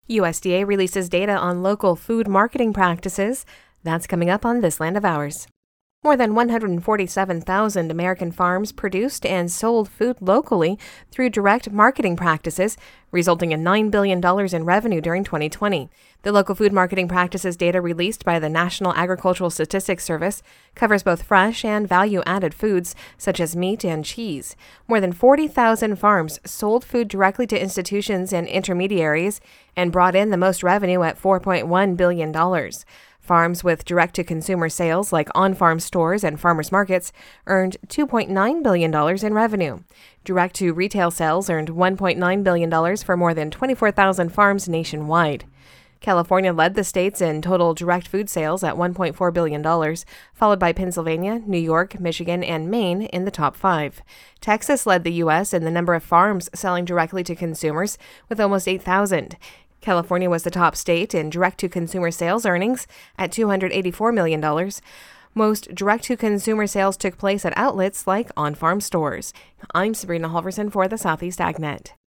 USDA releases data on local food marketing practices. That's coming up on This Land of Ours. More than 147,000 American farms produced and sold food locally through direct marketing practices, resulting in $9 billion in revenue during 2020. The local food marketing practices data released by the National Agricultural Statistics Service covers both fresh and value-added foods, such as meat and cheese. More than 40,000 farms sold food directly to institutions and intermediaries and brought in the most revenue at $4.1 billion. Farms with direct-to-consumer sales like on-farm stores and farmers markets earned $2.9 billion in revenue. Direct-to-retail sales earned $1.9 billion for more than 24,000 farms nationwide. California led the states in total direct food sales at $1.4 billion, followed by Pennsylvania, New York, Michigan, and Maine in the top 5. Texas led the U.S. in the number of farms selling directly to consumers, with almost 8,000. California was the top state in direct-to-consumer sales earnings at $284 million. Most direct-to-consumer sales took place at outlets like on-farm stores. I'm Sabrina Halverson for the Southeast AgNet.